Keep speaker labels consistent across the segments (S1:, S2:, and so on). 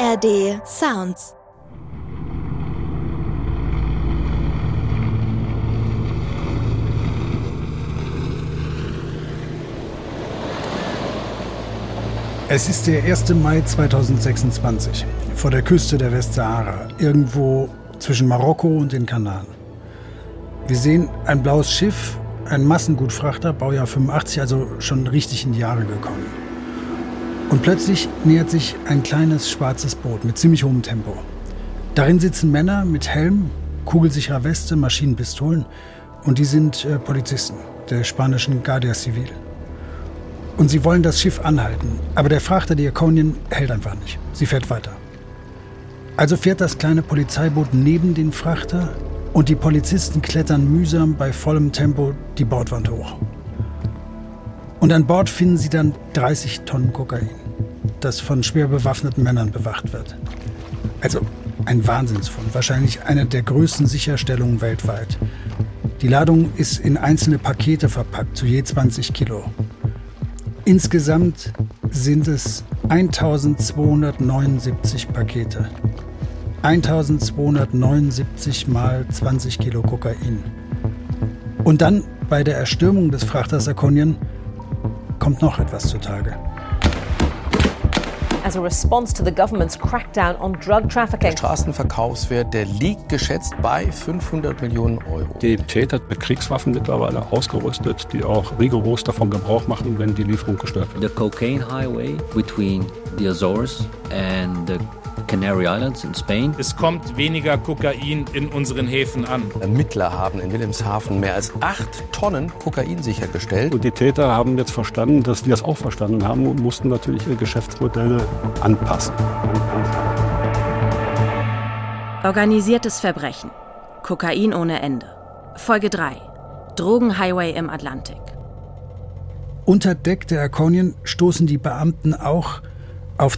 S1: ARD Sounds.
S2: Es ist der 1. Mai 2026, vor der Küste der Westsahara, irgendwo zwischen Marokko und den Kanaren. Wir sehen ein blaues Schiff, ein Massengutfrachter, Baujahr 85, also schon richtig in die Jahre gekommen. Und plötzlich nähert sich ein kleines schwarzes Boot mit ziemlich hohem Tempo. Darin sitzen Männer mit Helm, kugelsicherer Weste, Maschinenpistolen und die sind Polizisten der spanischen Guardia Civil. Und sie wollen das Schiff anhalten. Aber der Frachter, die Iconian, hält einfach nicht. Sie fährt weiter. Also fährt das kleine Polizeiboot neben den Frachter und die Polizisten klettern mühsam bei vollem Tempo die Bordwand hoch. Und an Bord finden sie dann 30 Tonnen Kokain, das von schwer bewaffneten Männern bewacht wird. Also ein Wahnsinnsfund, wahrscheinlich eine der größten Sicherstellungen weltweit. Die Ladung ist in einzelne Pakete verpackt, zu je 20 Kilo. Insgesamt sind es 1279 Pakete. 1279 mal 20 Kilo Kokain. Und dann, bei der Erstürmung des Frachters Iconian, kommt noch etwas zutage.
S3: As a response to the government's crackdown on drug trafficking.
S4: Der Straßenverkaufswert, der liegt geschätzt bei 500 Millionen Euro.
S5: Die Täter mit Kriegswaffen mittlerweile ausgerüstet, die auch rigoros davon Gebrauch machen, wenn die Lieferung gestört wird.
S6: The cocaine highway between the Azores and the Canary Islands in Spain.
S7: Es kommt weniger Kokain in unseren Häfen an.
S4: Ermittler haben in Wilhelmshaven mehr als 8 Tonnen Kokain sichergestellt.
S5: Und die Täter haben jetzt verstanden, dass die das auch verstanden haben und mussten natürlich ihre Geschäftsmodelle anpassen.
S8: Organisiertes Verbrechen. Kokain ohne Ende. Folge 3. Drogenhighway im Atlantik.
S2: Unter Deck der Iconian stoßen die Beamten auch auf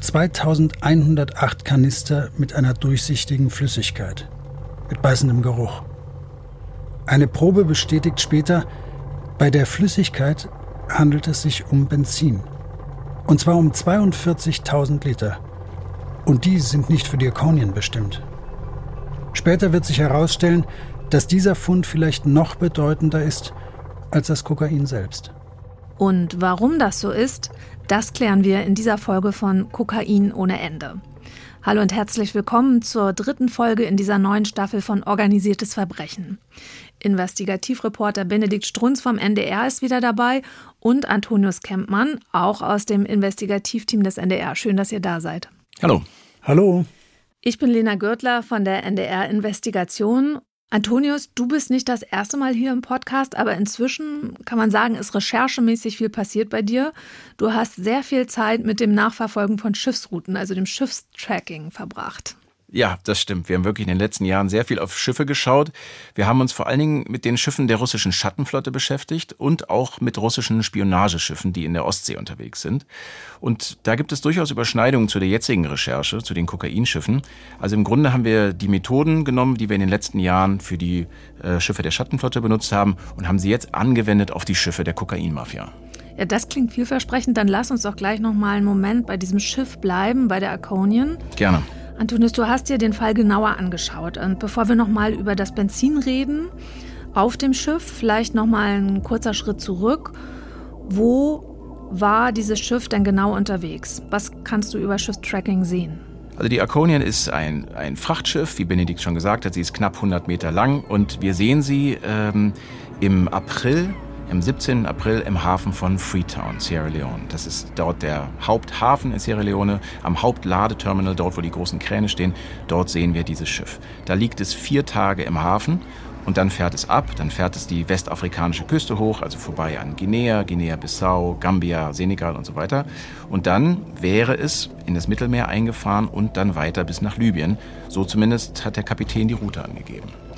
S2: 2108 Kanister mit einer durchsichtigen Flüssigkeit, mit beißendem Geruch. Eine Probe bestätigt später, bei der Flüssigkeit handelt es sich um Benzin. Und zwar um 42.000 Liter. Und die sind nicht für die Iconian bestimmt. Später wird sich herausstellen, dass dieser Fund vielleicht noch bedeutender ist als das Kokain selbst.
S9: Und warum das so ist, das klären wir in dieser Folge von Kokain ohne Ende. Hallo und herzlich willkommen zur 3. Folge in dieser neuen Staffel von Organisiertes Verbrechen. Investigativreporter Benedikt Strunz vom NDR ist wieder dabei und Antonius Kempmann, auch aus dem Investigativteam des NDR. Schön, dass ihr da seid.
S10: Hallo.
S2: Hallo.
S9: Ich bin Lena Gürtler von der NDR Investigation. Antonius, du bist nicht das erste Mal hier im Podcast, aber inzwischen kann man sagen, ist recherchemäßig viel passiert bei dir. Du hast sehr viel Zeit mit dem Nachverfolgen von Schiffsrouten, also dem Schiffstracking, verbracht.
S10: Ja, das stimmt. Wir haben wirklich in den letzten Jahren sehr viel auf Schiffe geschaut. Wir haben uns vor allen Dingen mit den Schiffen der russischen Schattenflotte beschäftigt und auch mit russischen Spionageschiffen, die in der Ostsee unterwegs sind. Und da gibt es durchaus Überschneidungen zu der jetzigen Recherche, zu den Kokainschiffen. Also im Grunde haben wir die Methoden genommen, die wir in den letzten Jahren für die Schiffe der Schattenflotte benutzt haben und haben sie jetzt angewendet auf die Schiffe der Kokainmafia.
S9: Ja, das klingt vielversprechend. Dann lass uns doch gleich noch mal einen Moment bei diesem Schiff bleiben, bei der Iconian.
S10: Gerne.
S9: Antonius, du hast dir den Fall genauer angeschaut. Und bevor wir noch mal über das Benzin reden, auf dem Schiff, vielleicht noch mal ein kurzer Schritt zurück. Wo war dieses Schiff denn genau unterwegs? Was kannst du über Schiffstracking sehen?
S10: Also die Iconian ist ein Frachtschiff, wie Benedikt schon gesagt hat. Sie ist knapp 100 Meter lang und wir sehen sie am 17. April im Hafen von Freetown, Sierra Leone. Das ist dort der Haupthafen in Sierra Leone, am Hauptladeterminal, dort wo die großen Kräne stehen. Dort sehen wir dieses Schiff. Da liegt es 4 Tage im Hafen und dann fährt es ab. Dann fährt es die westafrikanische Küste hoch, also vorbei an Guinea-Bissau, Gambia, Senegal und so weiter. Und dann wäre es in das Mittelmeer eingefahren und dann weiter bis nach Libyen. So zumindest hat der Kapitän die Route angegeben.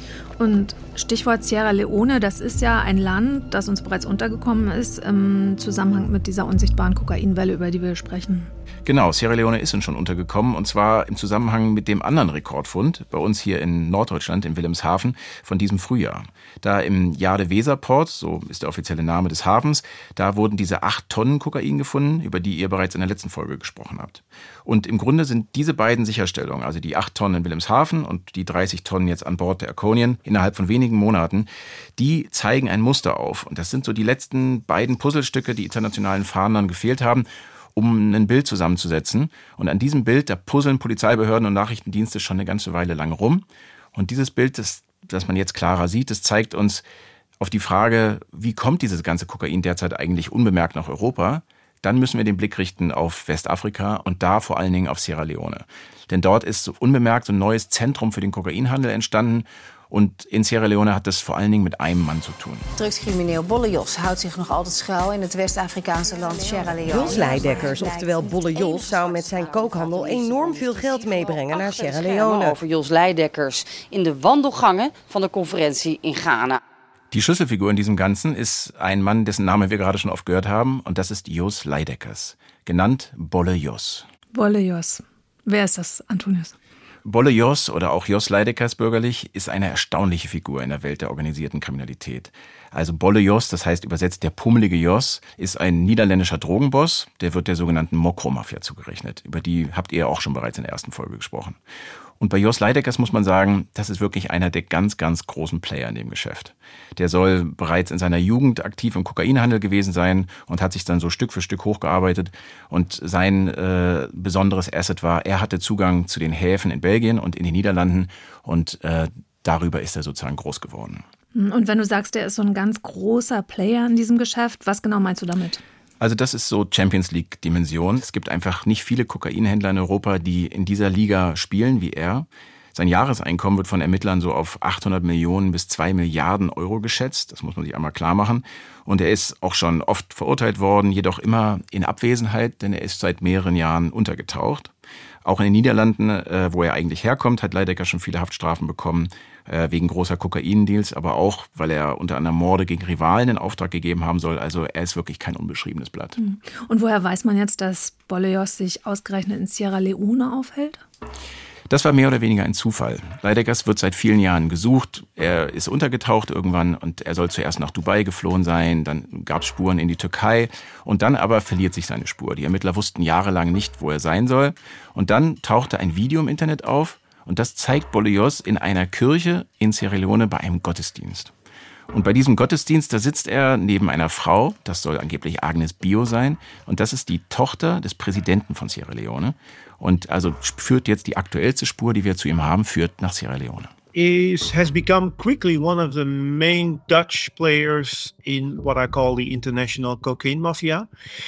S9: Und Stichwort Sierra Leone, das ist ja ein Land, das uns bereits untergekommen ist im Zusammenhang mit dieser unsichtbaren Kokainwelle, über die wir sprechen.
S10: Genau, Sierra Leone ist uns schon untergekommen und zwar im Zusammenhang mit dem anderen Rekordfund bei uns hier in Norddeutschland, in Wilhelmshaven, von diesem Frühjahr. Da im Jade-Weser-Port, so ist der offizielle Name des Hafens, da wurden diese 8 Tonnen Kokain gefunden, über die ihr bereits in der letzten Folge gesprochen habt. Und im Grunde sind diese beiden Sicherstellungen, also die 8 Tonnen in Wilhelmshaven und die 30 Tonnen jetzt an Bord der Arconian, innerhalb von wenigen Monaten, die zeigen ein Muster auf. Und das sind so die letzten beiden Puzzlestücke, die internationalen Fahndern gefehlt haben, um ein Bild zusammenzusetzen. Und an diesem Bild, da puzzeln Polizeibehörden und Nachrichtendienste schon eine ganze Weile lang rum. Und dieses Bild, das man jetzt klarer sieht, das zeigt uns auf die Frage, wie kommt dieses ganze Kokain derzeit eigentlich unbemerkt nach Europa? Dann müssen wir den Blick richten auf Westafrika und da vor allen Dingen auf Sierra Leone. Denn dort ist so unbemerkt ein neues Zentrum für den Kokainhandel entstanden. Und in Sierra Leone hat das vor allen Dingen mit einem Mann zu tun.
S1: Drugscrimineel Bolle Jos houdt zich nog altijd schuil in het West-Afrikaanse land Sierra Leone.
S11: Jos Leidekkers, oftewel Bolle Jos, zou met zijn kookhandel enorm veel geld meebrengen naar Sierra Leone.
S1: Over Jos Leidekkers in de wandelgangen van de conferentie in Ghana.
S10: Die Schlüsselfigur in diesem Ganzen ist ein Mann, dessen Namen wir gerade schon oft gehört haben. Und das ist Jos Leidekkers, genannt Bolle Jos.
S9: Bolle Jos. Wer ist das, Antonius?
S10: Bolle Jos oder auch Jos Leidekkers bürgerlich ist eine erstaunliche Figur in der Welt der organisierten Kriminalität. Also Bolle Jos, das heißt übersetzt der pummelige Jos, ist ein niederländischer Drogenboss, der wird der sogenannten Mokro-Mafia zugerechnet. Über die habt ihr auch schon bereits in der ersten Folge gesprochen. Und bei Jos Leidekkers muss man sagen, das ist wirklich einer der ganz, ganz großen Player in dem Geschäft. Der soll bereits in seiner Jugend aktiv im Kokainhandel gewesen sein und hat sich dann so Stück für Stück hochgearbeitet. Und sein besonderes Asset war, er hatte Zugang zu den Häfen in Belgien und in den Niederlanden und darüber ist er sozusagen groß geworden.
S9: Und wenn du sagst, er ist so ein ganz großer Player in diesem Geschäft, was genau meinst du damit?
S10: Also das ist so Champions League-Dimension. Es gibt einfach nicht viele Kokainhändler in Europa, die in dieser Liga spielen wie er. Sein Jahreseinkommen wird von Ermittlern so auf 800 Millionen bis 2 Milliarden Euro geschätzt. Das muss man sich einmal klar machen. Und er ist auch schon oft verurteilt worden, jedoch immer in Abwesenheit, denn er ist seit mehreren Jahren untergetaucht. Auch in den Niederlanden, wo er eigentlich herkommt, hat Leidecker schon viele Haftstrafen bekommen, wegen großer Kokaindeals, aber auch, weil er unter anderem Morde gegen Rivalen in Auftrag gegeben haben soll. Also er ist wirklich kein unbeschriebenes Blatt.
S9: Und woher weiß man jetzt, dass Bolle Jos sich ausgerechnet in Sierra Leone aufhält?
S10: Das war mehr oder weniger ein Zufall. Leidekkers wird seit vielen Jahren gesucht. Er ist untergetaucht irgendwann und er soll zuerst nach Dubai geflohen sein. Dann gab es Spuren in die Türkei und dann aber verliert sich seine Spur. Die Ermittler wussten jahrelang nicht, wo er sein soll. Und dann tauchte ein Video im Internet auf und das zeigt Bolle Jos in einer Kirche in Sierra Leone bei einem Gottesdienst. Und bei diesem Gottesdienst, da sitzt er neben einer Frau, das soll angeblich Agnes Bio sein, und das ist die Tochter des Präsidenten von Sierra Leone. Und also führt jetzt die aktuellste Spur, die wir zu ihm haben, führt nach Sierra Leone.
S12: He has become quickly one of the main Dutch players in what I call the international cocaine mafia.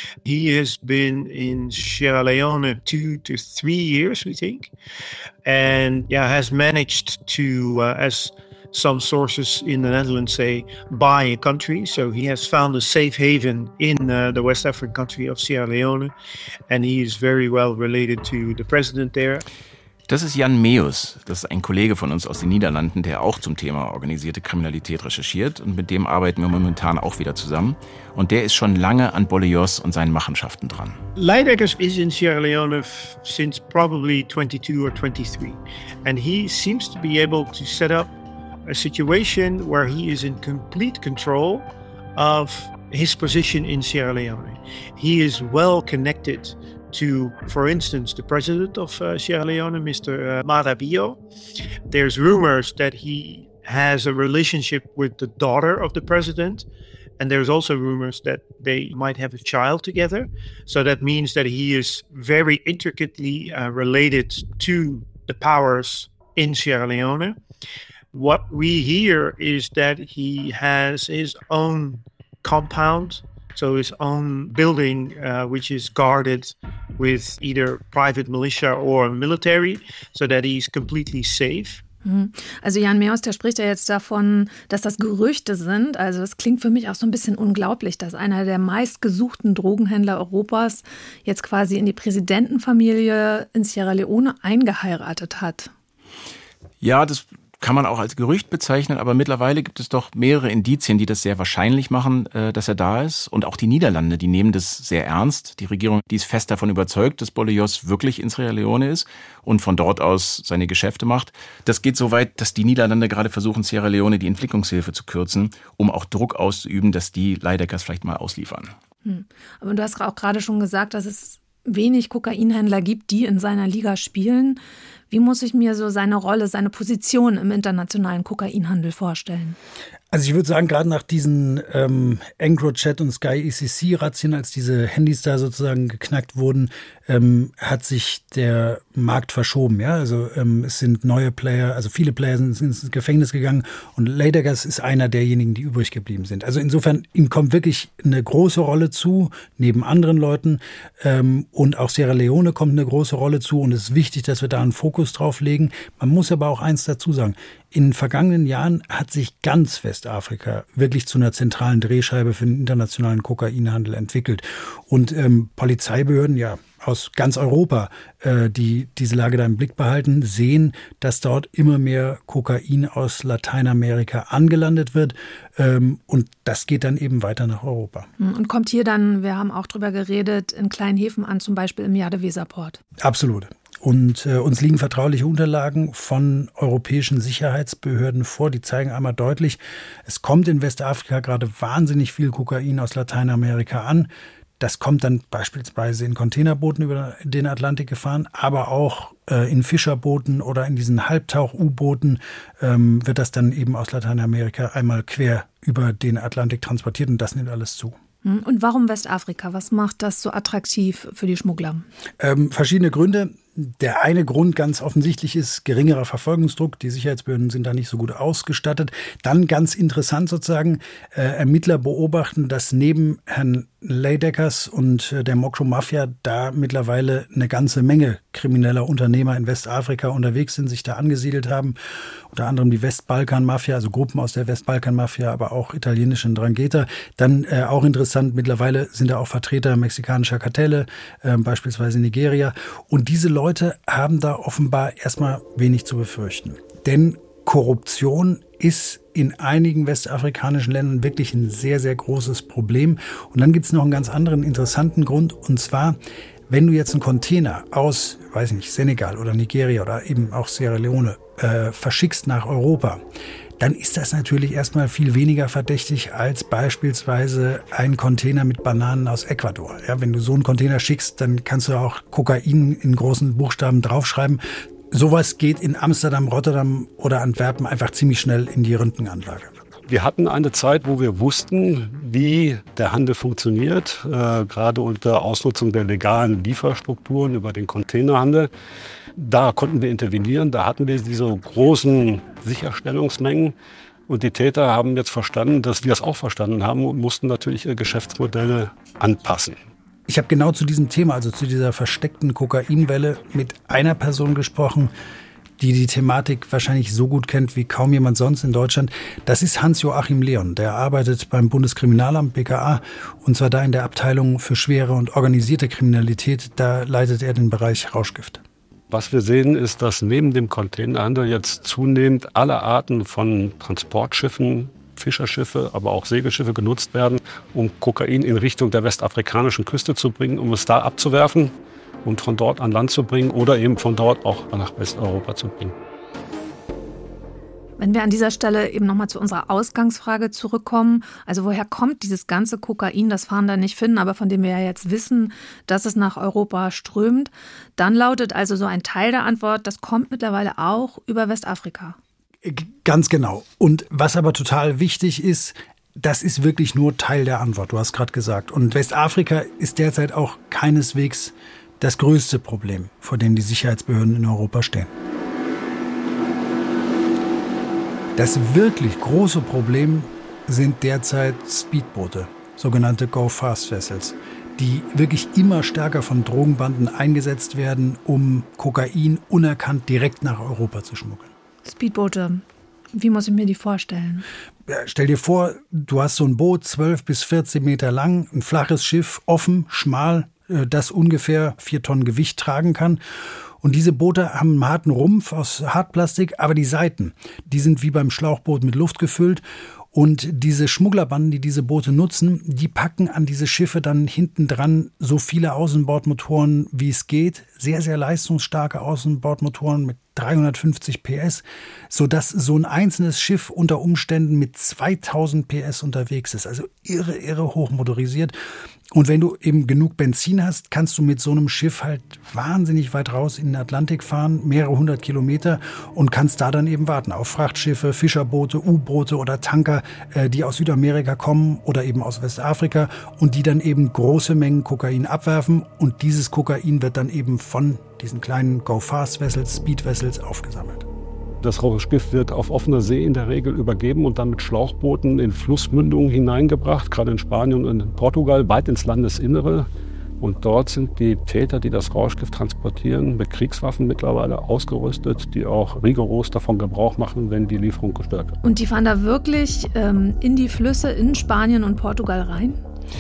S12: He has been in Sierra Leone 2 to 3 years, we think, and has managed to, as some sources in the Netherlands say, buy a country. So he has found a safe haven in the West African country of Sierra Leone, and he is very well related to the president there.
S10: Das ist Jan Meus, das ist ein Kollege von uns aus den Niederlanden, der auch zum Thema organisierte Kriminalität recherchiert und mit dem arbeiten wir momentan auch wieder zusammen. Und der ist schon lange an Bolle Jos und seinen Machenschaften dran.
S12: Leidekkers is in Sierra Leone since probably 22 or 23 and he seems to be able to set up a situation where he is in complete control of his position in Sierra Leone. He is well connected to, for instance, the president of Sierra Leone, Mr. Mada Bio. There's rumors that he has a relationship with the daughter of the president. And there's also rumors that they might have a child together. So that means that he is very intricately related to the powers in Sierra Leone. What we hear is that he has his own compound, so his own building, which is guarded with either private militia or military, so that he's completely safe.
S9: Also Jan Meus, der spricht ja jetzt davon, dass das Gerüchte sind. Also es klingt für mich auch so ein bisschen unglaublich, dass einer der meistgesuchten Drogenhändler Europas jetzt quasi in die Präsidentenfamilie in Sierra Leone eingeheiratet hat.
S10: Ja, das kann man auch als Gerücht bezeichnen, aber mittlerweile gibt es doch mehrere Indizien, die das sehr wahrscheinlich machen, dass er da ist. Und auch die Niederlande, die nehmen das sehr ernst. Die Regierung, die ist fest davon überzeugt, dass Bollejos wirklich in Sierra Leone ist und von dort aus seine Geschäfte macht. Das geht so weit, dass die Niederlande gerade versuchen, Sierra Leone die Entwicklungshilfe zu kürzen, um auch Druck auszuüben, dass die Leideckers vielleicht mal ausliefern.
S9: Aber du hast auch gerade schon gesagt, dass es wenig Kokainhändler gibt, die in seiner Liga spielen. Wie muss ich mir so seine Rolle, seine Position im internationalen Kokainhandel vorstellen?
S2: Also ich würde sagen, gerade nach diesen EncroChat und Sky ECC-Razzien, als diese Handys da sozusagen geknackt wurden, hat sich der Markt verschoben. Ja? Also es sind neue Player, also viele Player sind ins Gefängnis gegangen und Leideckers ist einer derjenigen, die übrig geblieben sind. Also insofern, ihm kommt wirklich eine große Rolle zu, neben anderen Leuten. Und auch Sierra Leone kommt eine große Rolle zu und es ist wichtig, dass wir da einen Fokus drauf legen. Man muss aber auch eins dazu sagen. In den vergangenen Jahren hat sich ganz Westafrika wirklich zu einer zentralen Drehscheibe für den internationalen Kokainhandel entwickelt. Und Polizeibehörden, ja, aus ganz Europa, die diese Lage da im Blick behalten, sehen, dass dort immer mehr Kokain aus Lateinamerika angelandet wird. Und das geht dann eben weiter nach Europa.
S9: Und kommt hier dann, wir haben auch drüber geredet, in kleinen Häfen an, zum Beispiel im Jade-Weser-Port?
S2: Absolut. Und uns liegen vertrauliche Unterlagen von europäischen Sicherheitsbehörden vor. Die zeigen einmal deutlich, es kommt in Westafrika gerade wahnsinnig viel Kokain aus Lateinamerika an. Das kommt dann beispielsweise in Containerbooten über den Atlantik gefahren, aber auch in Fischerbooten oder in diesen Halbtauch-U-Booten wird das dann eben aus Lateinamerika einmal quer über den Atlantik transportiert und das nimmt alles zu.
S9: Und warum Westafrika? Was macht das so attraktiv für die Schmuggler?
S2: Verschiedene Gründe. Der eine Grund ganz offensichtlich ist geringerer Verfolgungsdruck. Die Sicherheitsbehörden sind da nicht so gut ausgestattet. Dann ganz interessant sozusagen, Ermittler beobachten, dass neben Herrn Leideckers und der Mokro-Mafia da mittlerweile eine ganze Menge krimineller Unternehmer in Westafrika unterwegs sind, sich da angesiedelt haben. Unter anderem die Westbalkan-Mafia, also Gruppen aus der Westbalkan-Mafia, aber auch italienische Ndrangheta. Dann auch interessant, mittlerweile sind da auch Vertreter mexikanischer Kartelle, beispielsweise Nigeria. Und diese Leute haben da offenbar erstmal wenig zu befürchten. Denn Korruption ist in einigen westafrikanischen Ländern wirklich ein sehr, sehr großes Problem. Und dann gibt es noch einen ganz anderen interessanten Grund. Und zwar, wenn du jetzt einen Container aus, weiß nicht, Senegal oder Nigeria oder eben auch Sierra Leone verschickst nach Europa, dann ist das natürlich erstmal viel weniger verdächtig als beispielsweise ein Container mit Bananen aus Ecuador. Ja, wenn du so einen Container schickst, dann kannst du auch Kokain in großen Buchstaben draufschreiben. Sowas geht in Amsterdam, Rotterdam oder Antwerpen einfach ziemlich schnell in die Röntgenanlage.
S5: Wir hatten eine Zeit, wo wir wussten, wie der Handel funktioniert, gerade unter Ausnutzung der legalen Lieferstrukturen über den Containerhandel. Da konnten wir intervenieren, da hatten wir diese großen Sicherstellungsmengen. Und die Täter haben jetzt verstanden, dass wir es auch verstanden haben und mussten natürlich ihre Geschäftsmodelle anpassen.
S2: Ich habe genau zu diesem Thema, also zu dieser versteckten Kokainwelle, mit einer Person gesprochen, die die Thematik wahrscheinlich so gut kennt wie kaum jemand sonst in Deutschland. Das ist Hans-Joachim Leon. Der arbeitet beim Bundeskriminalamt, BKA, und zwar da in der Abteilung für schwere und organisierte Kriminalität. Da leitet er den Bereich Rauschgift.
S5: Was wir sehen, ist, dass neben dem Containerhandel jetzt zunehmend alle Arten von Transportschiffen, Fischerschiffe, aber auch Segelschiffe genutzt werden, um Kokain in Richtung der westafrikanischen Küste zu bringen, um es da abzuwerfen und von dort an Land zu bringen oder eben von dort auch nach Westeuropa zu bringen.
S9: Wenn wir an dieser Stelle eben nochmal zu unserer Ausgangsfrage zurückkommen, also woher kommt dieses ganze Kokain, das Fahnder nicht finden, aber von dem wir ja jetzt wissen, dass es nach Europa strömt, dann lautet also so ein Teil der Antwort, das kommt mittlerweile auch über Westafrika.
S2: Ganz genau. Und was aber total wichtig ist, das ist wirklich nur Teil der Antwort, du hast gerade gesagt. Und Westafrika ist derzeit auch keineswegs das größte Problem, vor dem die Sicherheitsbehörden in Europa stehen. Das wirklich große Problem sind derzeit Speedboote, sogenannte Go-Fast-Vessels, die wirklich immer stärker von Drogenbanden eingesetzt werden, um Kokain unerkannt direkt nach Europa zu schmuggeln.
S9: Speedboote, wie muss ich mir die vorstellen?
S2: Ja, stell dir vor, du hast so ein Boot, 12 bis 14 Meter lang, ein flaches Schiff, offen, schmal, das ungefähr 4 Tonnen Gewicht tragen kann. Und diese Boote haben einen harten Rumpf aus Hartplastik, aber die Seiten, die sind wie beim Schlauchboot mit Luft gefüllt. Und diese Schmugglerbanden, die diese Boote nutzen, die packen an diese Schiffe dann hinten dran so viele Außenbordmotoren, wie es geht. Sehr, sehr leistungsstarke Außenbordmotoren mit 350 PS, sodass so ein einzelnes Schiff unter Umständen mit 2000 PS unterwegs ist. Also irre hochmotorisiert. Und wenn du eben genug Benzin hast, kannst du mit so einem Schiff halt wahnsinnig weit raus in den Atlantik fahren, mehrere hundert Kilometer, und kannst da dann eben warten auf Frachtschiffe, Fischerboote, U-Boote oder Tanker, die aus Südamerika kommen oder eben aus Westafrika und die dann eben große Mengen Kokain abwerfen. Und dieses Kokain wird dann eben von diesen kleinen Go-Fast-Vessels, Speed-Vessels aufgesammelt.
S5: Das Rausschiff wird auf offener See in der Regel übergeben und dann mit Schlauchbooten in Flussmündungen hineingebracht, gerade in Spanien und in Portugal, weit ins Landesinnere. Und dort sind die Täter, die das Rausschiff transportieren, mit Kriegswaffen mittlerweile ausgerüstet, die auch rigoros davon Gebrauch machen, wenn die Lieferung gestört wird.
S9: Und die fahren da wirklich in die Flüsse in Spanien und Portugal rein?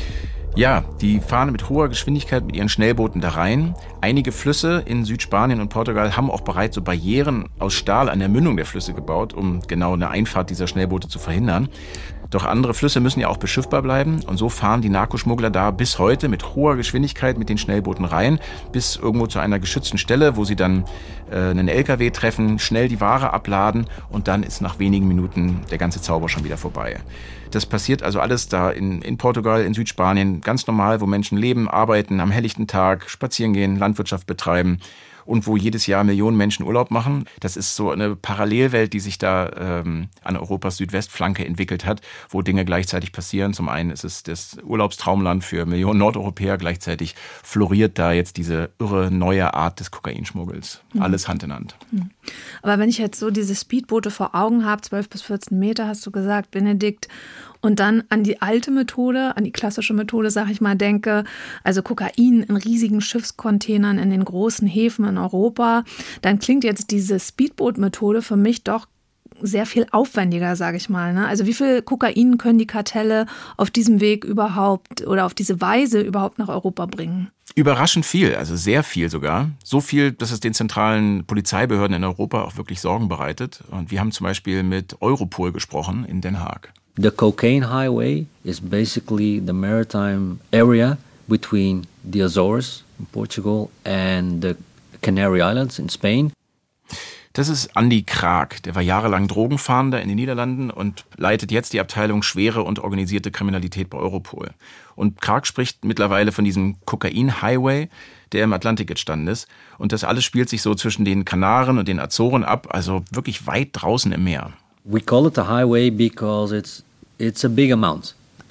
S10: Ja, die fahren mit hoher Geschwindigkeit mit ihren Schnellbooten da rein. Einige Flüsse in Südspanien und Portugal haben auch bereits so Barrieren aus Stahl an der Mündung der Flüsse gebaut, um genau eine Einfahrt dieser Schnellboote zu verhindern. Doch andere Flüsse müssen ja auch beschiffbar bleiben, und so fahren die Narkoschmuggler da bis heute mit hoher Geschwindigkeit mit den Schnellbooten rein, bis irgendwo zu einer geschützten Stelle, wo sie dann einen LKW treffen, schnell die Ware abladen, und dann ist nach wenigen Minuten der ganze Zauber schon wieder vorbei. Das passiert also alles da in Portugal, in Südspanien, ganz normal, wo Menschen leben, arbeiten, am helllichten Tag, spazieren gehen, Landwirtschaft betreiben. Und wo jedes Jahr Millionen Menschen Urlaub machen. Das ist so eine Parallelwelt, die sich da an Europas Südwestflanke entwickelt hat, wo Dinge gleichzeitig passieren. Zum einen ist es das Urlaubstraumland für Millionen Nordeuropäer, gleichzeitig floriert da jetzt diese irre neue Art des Kokainschmuggels. Alles Hand in Hand.
S9: Aber wenn ich jetzt so diese Speedboote vor Augen habe, 12 bis 14 Meter, hast du gesagt, Benedikt, und dann an die alte Methode, an die klassische Methode, sag ich mal, denke, also Kokain in riesigen Schiffscontainern in den großen Häfen in Europa, dann klingt jetzt diese Speedboot-Methode für mich doch sehr viel aufwendiger, sage ich mal. Ne? Also wie viel Kokain können die Kartelle auf diesem Weg überhaupt oder auf diese Weise überhaupt nach Europa bringen?
S10: Überraschend viel, also sehr viel sogar. So viel, dass es den zentralen Polizeibehörden in Europa auch wirklich Sorgen bereitet. Und wir haben zum Beispiel mit Europol gesprochen in Den Haag.
S6: The cocaine highway is basically the maritime area between the Azores in Portugal and the Canary Islands in Spain.
S10: Das ist Andi Krag, der war jahrelang Drogenfahnder in den Niederlanden und leitet jetzt die Abteilung schwere und organisierte Kriminalität bei Europol. Und Krag spricht mittlerweile von diesem Kokain-Highway, der im Atlantik entstanden ist. Und das alles spielt sich so zwischen den Kanaren und den Azoren ab, also wirklich weit draußen im Meer.
S6: We call it a highway because it's a big amount.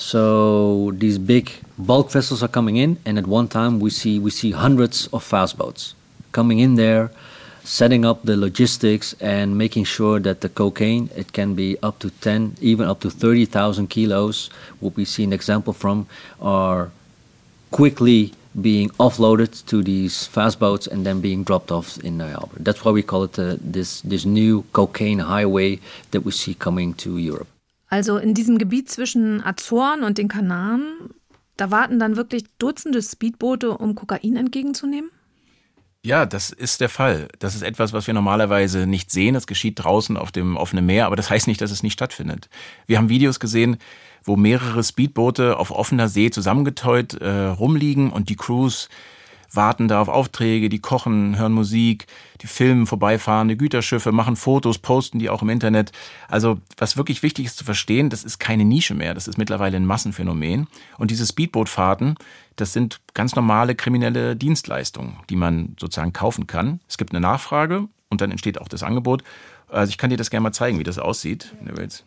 S6: So these big bulk vessels are coming in, and at one time we see hundreds of fast boats coming in there, setting up the logistics and making sure that the cocaine, it can be up to 10, even up to 30,000 kilos, what we see an example from, are quickly being offloaded to these fast boats and then being dropped off in Neuhaber. That's why we call it this new cocaine highway that we see coming to Europe.
S9: Also in diesem Gebiet zwischen Azoren und den Kanaren, da warten dann wirklich Dutzende Speedboote, um Kokain entgegenzunehmen?
S10: Ja, das ist der Fall. Das ist etwas, was wir normalerweise nicht sehen. Das geschieht draußen auf dem offenen Meer, aber das heißt nicht, dass es nicht stattfindet. Wir haben Videos gesehen, wo mehrere Speedboote auf offener See zusammengetäut rumliegen und die Crews warten da auf Aufträge, die kochen, hören Musik, die filmen vorbeifahrende Güterschiffe, machen Fotos, posten die auch im Internet. Also was wirklich wichtig ist zu verstehen, das ist keine Nische mehr, das ist mittlerweile ein Massenphänomen. Und diese Speedbootfahrten, das sind ganz normale kriminelle Dienstleistungen, die man sozusagen kaufen kann. Es gibt eine Nachfrage und dann entsteht auch das Angebot. Also ich kann dir das gerne mal zeigen, wie das aussieht, wenn du willst.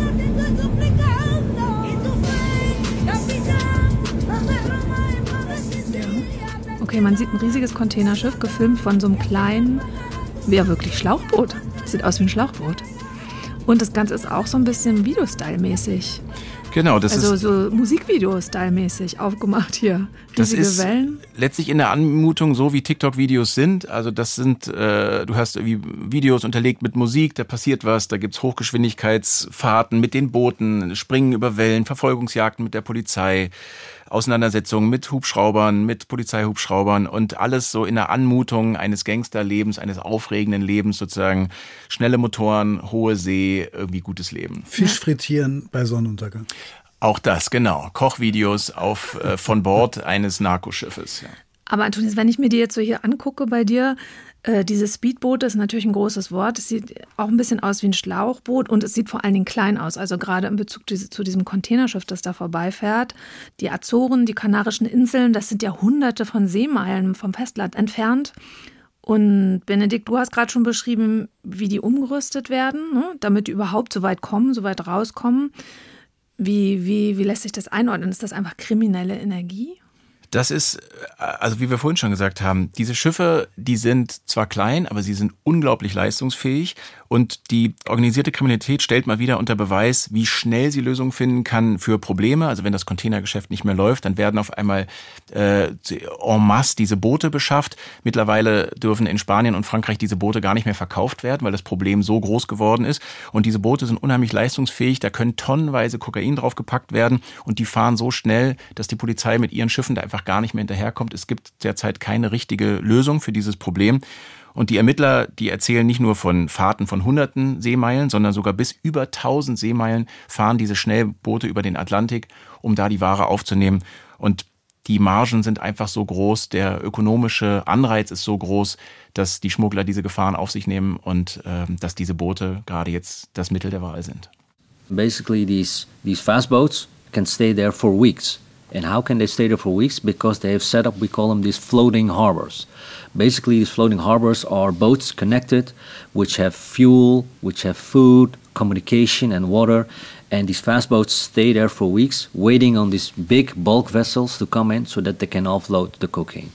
S9: Okay, man sieht ein riesiges Containerschiff, gefilmt von so einem kleinen, ja wirklich Schlauchboot. Sieht aus wie ein Schlauchboot. Und das Ganze ist auch so ein bisschen Video-Style-mäßig.
S10: Genau, das
S9: also
S10: ist
S9: so Musikvideo-Style-mäßig aufgemacht hier. Riesige
S10: das ist
S9: Wellen.
S10: Letztlich in der Anmutung so, wie TikTok-Videos sind. Also das sind, du hast irgendwie Videos unterlegt mit Musik, da passiert was, da gibt's Hochgeschwindigkeitsfahrten mit den Booten, Springen über Wellen, Verfolgungsjagden mit der Polizei. Auseinandersetzungen mit Hubschraubern, mit Polizeihubschraubern und alles so in der Anmutung eines Gangsterlebens, eines aufregenden Lebens sozusagen. Schnelle Motoren, hohe See, irgendwie gutes Leben.
S2: Fisch frittieren bei Sonnenuntergang.
S10: Auch das, genau. Kochvideos von Bord eines Narkoschiffes. Ja.
S9: Aber Antonius, wenn ich mir die jetzt so hier angucke bei dir, diese Speedboote ist natürlich ein großes Wort. Es sieht auch ein bisschen aus wie ein Schlauchboot und es sieht vor allen Dingen klein aus. Also gerade in Bezug zu diesem Containerschiff, das da vorbeifährt. Die Azoren, die Kanarischen Inseln, das sind ja hunderte von Seemeilen vom Festland entfernt. Und Benedikt, du hast gerade schon beschrieben, wie die umgerüstet werden, ne, damit die überhaupt so weit kommen, so weit rauskommen. Wie lässt sich das einordnen? Ist das einfach kriminelle Energie?
S10: Das ist, also wie wir vorhin schon gesagt haben, diese Schiffe, die sind zwar klein, aber sie sind unglaublich leistungsfähig und die organisierte Kriminalität stellt mal wieder unter Beweis, wie schnell sie Lösungen finden kann für Probleme. Also wenn das Containergeschäft nicht mehr läuft, dann werden auf einmal en masse diese Boote beschafft. Mittlerweile dürfen in Spanien und Frankreich diese Boote gar nicht mehr verkauft werden, weil das Problem so groß geworden ist. Und diese Boote sind unheimlich leistungsfähig, da können tonnenweise Kokain draufgepackt werden und die fahren so schnell, dass die Polizei mit ihren Schiffen da einfach gar nicht mehr hinterherkommt. Es gibt derzeit keine richtige Lösung für dieses Problem. Und die Ermittler, die erzählen nicht nur von Fahrten von hunderten Seemeilen, sondern sogar bis über 1000 Seemeilen fahren diese Schnellboote über den Atlantik, um da die Ware aufzunehmen. Und die Margen sind einfach so groß, der ökonomische Anreiz ist so groß, dass die Schmuggler diese Gefahren auf sich nehmen und dass diese Boote gerade jetzt das Mittel der Wahl sind.
S6: Basically, these fast boats can stay there for weeks. And how can they stay there for weeks? Because they have set up, we call them these floating harbors. Basically, these floating harbors are boats connected, which have fuel, which have food, communication and water. And these fast boats stay there for weeks, waiting on these big bulk vessels to come in so that they can offload the cocaine.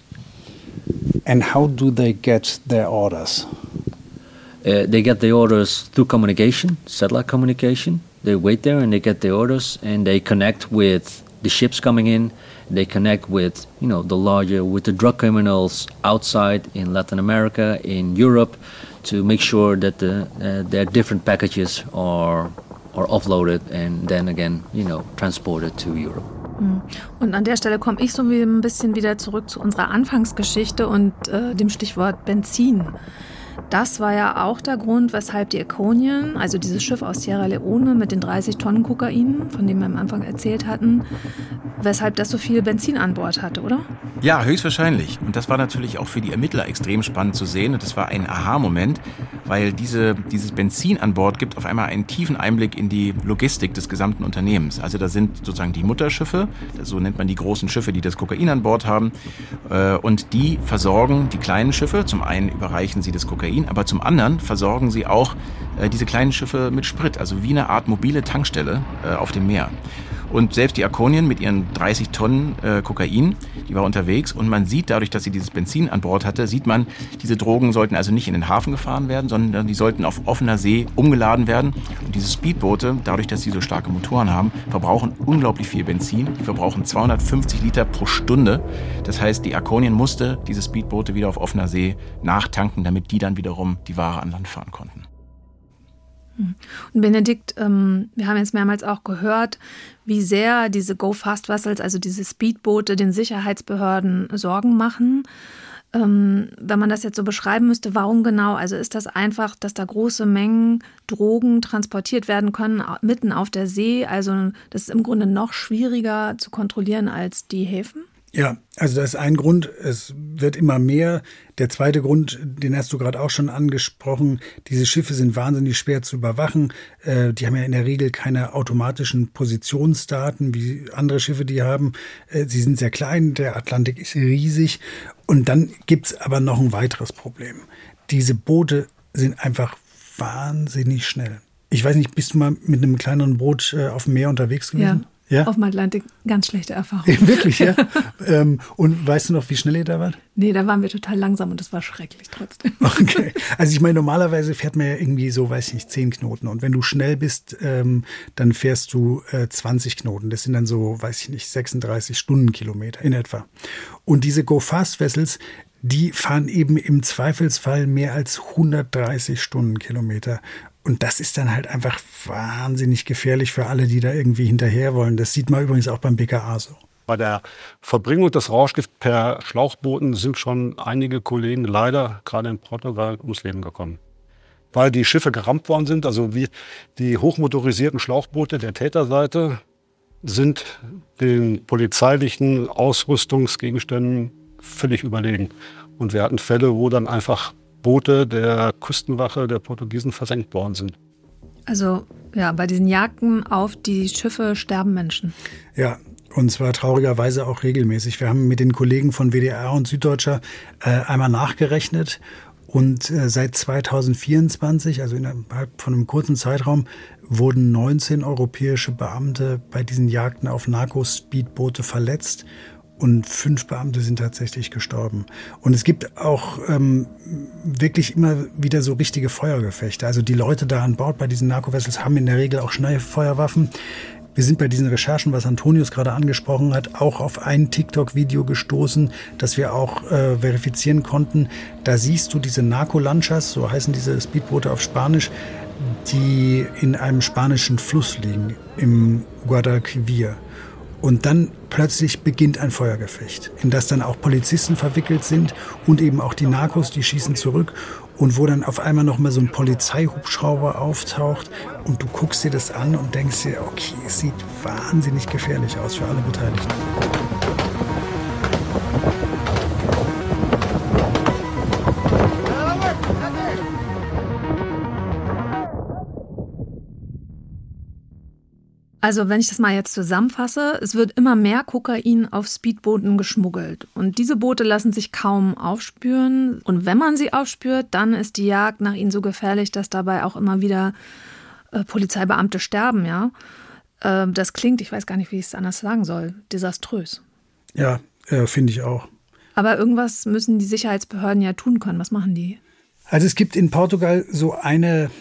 S2: And how do they get their orders?
S6: They get the orders through communication, satellite communication. They wait there and they get the orders and they connect with the ships coming in. They connect with, with the drug criminals outside in Latin America, in Europe, to make sure that their different packages are offloaded and then again, transported to Europe.
S9: Und an der Stelle komme ich so ein bisschen wieder zurück zu unserer Anfangsgeschichte und dem Stichwort Benzin. Das war ja auch der Grund, weshalb die Iconian, also dieses Schiff aus Sierra Leone mit den 30 Tonnen Kokain, von dem wir am Anfang erzählt hatten, weshalb das so viel Benzin an Bord hatte, oder?
S10: Ja, höchstwahrscheinlich. Und das war natürlich auch für die Ermittler extrem spannend zu sehen. Und das war ein Aha-Moment, weil dieses Benzin an Bord gibt auf einmal einen tiefen Einblick in die Logistik des gesamten Unternehmens. Also da sind sozusagen die Mutterschiffe, so nennt man die großen Schiffe, die das Kokain an Bord haben. Und die versorgen die kleinen Schiffe. Zum einen überreichen sie das Kokain, aber zum anderen versorgen sie auch diese kleinen Schiffe mit Sprit, also wie eine Art mobile Tankstelle auf dem Meer. Und selbst die Iconian mit ihren 30 Tonnen Kokain, die war unterwegs und man sieht dadurch, dass sie dieses Benzin an Bord hatte, sieht man, diese Drogen sollten also nicht in den Hafen gefahren werden, sondern die sollten auf offener See umgeladen werden. Und diese Speedboote, dadurch, dass sie so starke Motoren haben, verbrauchen unglaublich viel Benzin. Die verbrauchen 250 Liter pro Stunde. Das heißt, die Iconian musste diese Speedboote wieder auf offener See nachtanken, damit die dann wiederum die Ware an Land fahren konnten.
S9: Und Benedikt, wir haben jetzt mehrmals auch gehört, wie sehr diese Go-Fast-Vessels, also diese Speedboote, den Sicherheitsbehörden Sorgen machen. Wenn man das jetzt so beschreiben müsste, warum genau? Also ist das einfach, dass da große Mengen Drogen transportiert werden können, mitten auf der See? Also das ist im Grunde noch schwieriger zu kontrollieren als die Häfen?
S2: Ja, also das ist ein Grund, es wird immer mehr. Der zweite Grund, den hast du gerade auch schon angesprochen, diese Schiffe sind wahnsinnig schwer zu überwachen. Die haben ja in der Regel keine automatischen Positionsdaten, wie andere Schiffe die haben. Sie sind sehr klein, der Atlantik ist riesig. Und dann gibt's aber noch ein weiteres Problem. Diese Boote sind einfach wahnsinnig schnell. Ich weiß nicht, bist du mal mit einem kleineren Boot auf dem Meer unterwegs gewesen?
S9: Ja, auf dem Atlantik ganz schlechte Erfahrung.
S2: Wirklich, ja? Und weißt du noch, wie schnell ihr da wart?
S9: Nee, da waren wir total langsam und das war schrecklich trotzdem.
S2: Okay, also ich meine, normalerweise fährt man ja irgendwie so, weiß ich nicht, 10 Knoten. Und wenn du schnell bist, dann fährst du 20 Knoten. Das sind dann so, weiß ich nicht, 36 Stundenkilometer in etwa. Und diese Go-Fast-Vessels, die fahren eben im Zweifelsfall mehr als 130 Stundenkilometer. Und das ist dann halt einfach wahnsinnig gefährlich für alle, die da irgendwie hinterher wollen. Das sieht man übrigens auch beim BKA so.
S5: Bei der Verbringung des Rauschgifts per Schlauchbooten sind schon einige Kollegen leider gerade in Portugal ums Leben gekommen. Weil die Schiffe gerammt worden sind, also wie die hochmotorisierten Schlauchboote der Täterseite sind den polizeilichen Ausrüstungsgegenständen völlig überlegen. Und wir hatten Fälle, wo dann einfach Boote der Küstenwache der Portugiesen versenkt worden sind.
S9: Also ja, bei diesen Jagden auf die Schiffe sterben Menschen.
S2: Ja, und zwar traurigerweise auch regelmäßig. Wir haben mit den Kollegen von WDR und Süddeutscher einmal nachgerechnet. Und seit 2024, also innerhalb von einem kurzen Zeitraum, wurden 19 europäische Beamte bei diesen Jagden auf Narco-Speedboote verletzt. Und 5 Beamte sind tatsächlich gestorben. Und es gibt auch wirklich immer wieder so richtige Feuergefechte. Also die Leute da an Bord bei diesen Narco-Vessels haben in der Regel auch Schnellfeuerwaffen. Wir sind bei diesen Recherchen, was Antonius gerade angesprochen hat, auch auf ein TikTok-Video gestoßen, das wir auch verifizieren konnten. Da siehst du diese Narco-Lanchas, so heißen diese Speedboote auf Spanisch, die in einem spanischen Fluss liegen, im Guadalquivir. Und dann plötzlich beginnt ein Feuergefecht, in das dann auch Polizisten verwickelt sind und eben auch die Narcos, die schießen zurück. Und wo dann auf einmal noch mal so ein Polizeihubschrauber auftaucht und du guckst dir das an und denkst dir, okay, es sieht wahnsinnig gefährlich aus für alle Beteiligten.
S9: Also wenn ich das mal jetzt zusammenfasse, es wird immer mehr Kokain auf Speedbooten geschmuggelt. Und diese Boote lassen sich kaum aufspüren. Und wenn man sie aufspürt, dann ist die Jagd nach ihnen so gefährlich, dass dabei auch immer wieder Polizeibeamte sterben. Ja, das klingt, ich weiß gar nicht, wie ich es anders sagen soll, desaströs.
S2: Ja, finde ich auch.
S9: Aber irgendwas müssen die Sicherheitsbehörden ja tun können. Was machen die?
S2: Also es gibt in Portugal so eine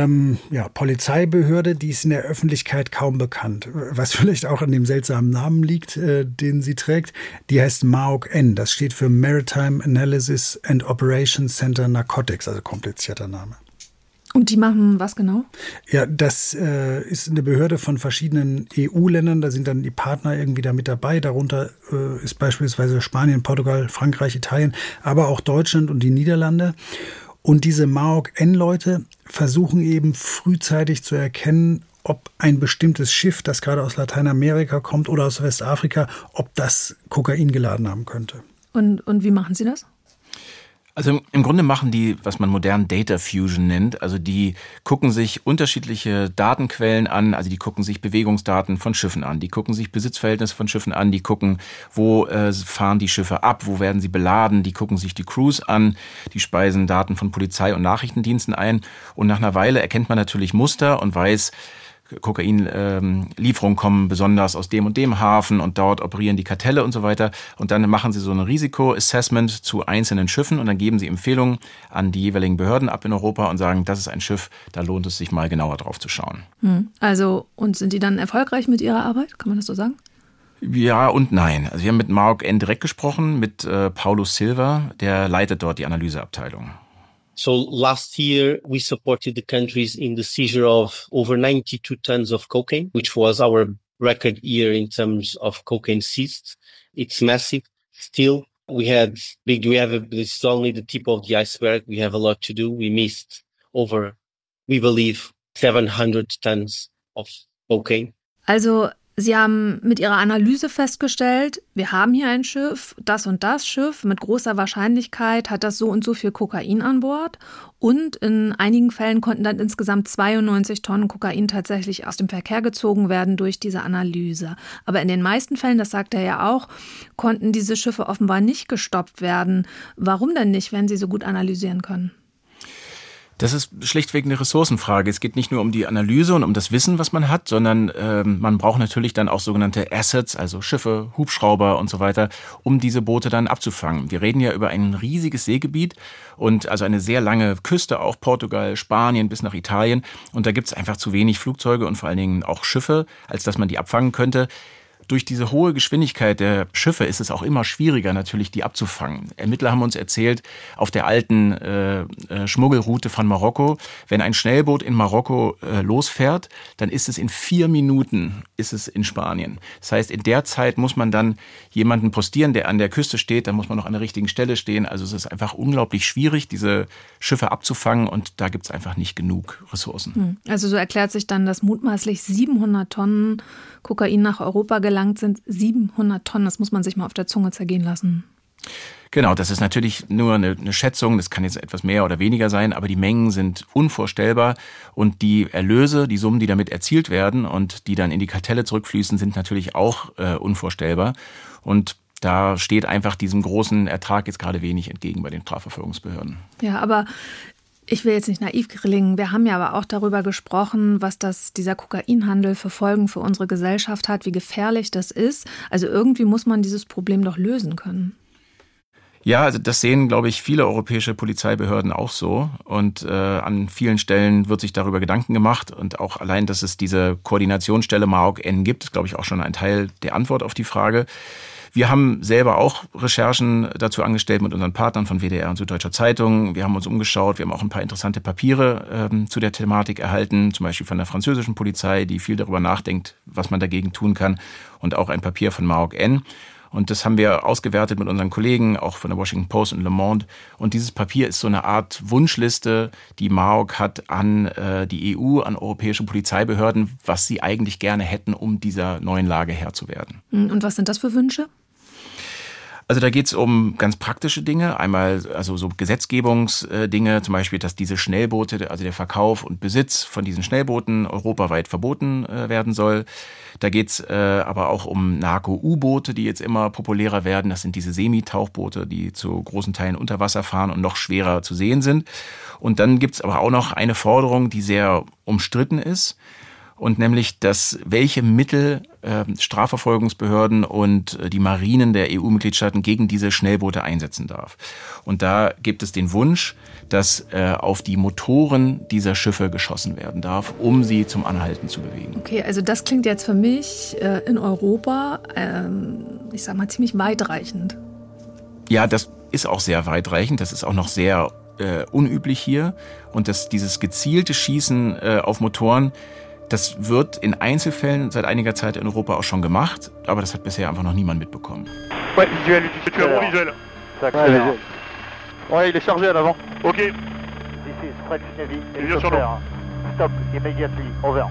S2: Polizeibehörde, die ist in der Öffentlichkeit kaum bekannt. Was vielleicht auch an dem seltsamen Namen liegt, den sie trägt. Die heißt MAOC-N. Das steht für Maritime Analysis and Operations Center Narcotics, also komplizierter Name.
S9: Und die machen was genau?
S2: Ja, das ist eine Behörde von verschiedenen EU-Ländern. Da sind dann die Partner irgendwie da mit dabei. Darunter ist beispielsweise Spanien, Portugal, Frankreich, Italien, aber auch Deutschland und die Niederlande. Und diese MAOC-N-Leute versuchen eben frühzeitig zu erkennen, ob ein bestimmtes Schiff, das gerade aus Lateinamerika kommt oder aus Westafrika, ob das Kokain geladen haben könnte.
S9: Und wie machen Sie das?
S10: Also im Grunde machen die, was man modern Data Fusion nennt. Also die gucken sich unterschiedliche Datenquellen an. Also die gucken sich Bewegungsdaten von Schiffen an. Die gucken sich Besitzverhältnisse von Schiffen an. Die gucken, wo fahren die Schiffe ab, wo werden sie beladen. Die gucken sich die Crews an. Die speisen Daten von Polizei und Nachrichtendiensten ein. Und nach einer Weile erkennt man natürlich Muster und weiß, Kokainlieferungen kommen besonders aus dem und dem Hafen und dort operieren die Kartelle und so weiter. Und dann machen sie so ein Risikoassessment zu einzelnen Schiffen und dann geben sie Empfehlungen an die jeweiligen Behörden ab in Europa und sagen, das ist ein Schiff, da lohnt es sich mal genauer drauf zu schauen.
S9: Also, und sind die dann erfolgreich mit ihrer Arbeit? Kann man das so sagen?
S10: Ja und nein. Also wir haben mit MAOC-N direkt gesprochen, mit Paulo Silva, der leitet dort die Analyseabteilung.
S13: So last year, we supported the countries in the seizure of over 92 tons of cocaine, which was our record year in terms of cocaine seized. It's massive. Still, this is only the tip of the iceberg. We have a lot to do. We missed over, we believe, 700 tons of cocaine.
S9: Also, Sie haben mit Ihrer Analyse festgestellt, wir haben hier ein Schiff, das und das Schiff, mit großer Wahrscheinlichkeit hat das so und so viel Kokain an Bord. Und in einigen Fällen konnten dann insgesamt 92 Tonnen Kokain tatsächlich aus dem Verkehr gezogen werden durch diese Analyse. Aber in den meisten Fällen, das sagt er ja auch, konnten diese Schiffe offenbar nicht gestoppt werden. Warum denn nicht, wenn Sie so gut analysieren können?
S10: Das ist schlichtweg eine Ressourcenfrage. Es geht nicht nur um die Analyse und um das Wissen, was man hat, sondern man braucht natürlich dann auch sogenannte Assets, also Schiffe, Hubschrauber und so weiter, um diese Boote dann abzufangen. Wir reden ja über ein riesiges Seegebiet und also eine sehr lange Küste, auch Portugal, Spanien bis nach Italien. Und da gibt es einfach zu wenig Flugzeuge und vor allen Dingen auch Schiffe, als dass man die abfangen könnte. Durch diese hohe Geschwindigkeit der Schiffe ist es auch immer schwieriger, natürlich die abzufangen. Ermittler haben uns erzählt, auf der alten Schmuggelroute von Marokko, wenn ein Schnellboot in Marokko losfährt, dann ist es in 4 Minuten ist es in Spanien. Das heißt, in der Zeit muss man dann jemanden postieren, der an der Küste steht, dann muss man noch an der richtigen Stelle stehen. Also es ist einfach unglaublich schwierig, diese Schiffe abzufangen und da gibt es einfach nicht genug Ressourcen.
S9: Also so erklärt sich dann, dass mutmaßlich 700 Tonnen Kokain nach Europa gelangt sind. 700 Tonnen, das muss man sich mal auf der Zunge zergehen lassen.
S10: Genau, das ist natürlich nur eine Schätzung, das kann jetzt etwas mehr oder weniger sein, aber die Mengen sind unvorstellbar und die Erlöse, die Summen, die damit erzielt werden und die dann in die Kartelle zurückfließen, sind natürlich auch unvorstellbar und da steht einfach diesem großen Ertrag jetzt gerade wenig entgegen bei den Strafverfolgungsbehörden.
S9: Ja, aber ich will jetzt nicht naiv klingen. Wir haben ja aber auch darüber gesprochen, was dieser Kokainhandel für Folgen für unsere Gesellschaft hat, wie gefährlich das ist. Also irgendwie muss man dieses Problem doch lösen können.
S10: Ja, also das sehen, glaube ich, viele europäische Polizeibehörden auch so. Und an vielen Stellen wird sich darüber Gedanken gemacht. Und auch allein, dass es diese Koordinationsstelle MAOC-N gibt, ist, glaube ich, auch schon ein Teil der Antwort auf die Frage. Wir haben selber auch Recherchen dazu angestellt mit unseren Partnern von WDR und Süddeutscher Zeitung. Wir haben uns umgeschaut, wir haben auch ein paar interessante Papiere zu der Thematik erhalten, zum Beispiel von der französischen Polizei, die viel darüber nachdenkt, was man dagegen tun kann, und auch ein Papier von MAOC-N. Und das haben wir ausgewertet mit unseren Kollegen, auch von der Washington Post und Le Monde. Und dieses Papier ist so eine Art Wunschliste, die MAOC hat an die EU, an europäische Polizeibehörden, was sie eigentlich gerne hätten, um dieser neuen Lage Herr zu werden.
S9: Und was sind das für Wünsche?
S10: Also da geht es um ganz praktische Dinge, einmal also so Gesetzgebungsdinge, zum Beispiel, dass diese Schnellboote, also der Verkauf und Besitz von diesen Schnellbooten europaweit verboten werden soll. Da geht es aber auch um Narko-U-Boote, die jetzt immer populärer werden. Das sind diese Semitauchboote, die zu großen Teilen unter Wasser fahren und noch schwerer zu sehen sind. Und dann gibt es aber auch noch eine Forderung, die sehr umstritten ist. Und nämlich, dass welche Mittel Strafverfolgungsbehörden und die Marinen der EU-Mitgliedstaaten gegen diese Schnellboote einsetzen darf. Und da gibt es den Wunsch, dass auf die Motoren dieser Schiffe geschossen werden darf, um sie zum Anhalten zu bewegen.
S9: Okay, also das klingt jetzt für mich in Europa, ich sag mal, ziemlich weitreichend.
S10: Ja, das ist auch sehr weitreichend. Das ist auch noch sehr unüblich hier. Und dieses gezielte Schießen auf Motoren, das wird in Einzelfällen seit einiger Zeit in Europa auch schon gemacht, aber das hat bisher einfach noch niemand mitbekommen.
S14: Ouais, visuel, visuel. Ouais, il est chargé à l'avant. Ok. This is French Navy. Helicopter. Stop immediately. Over.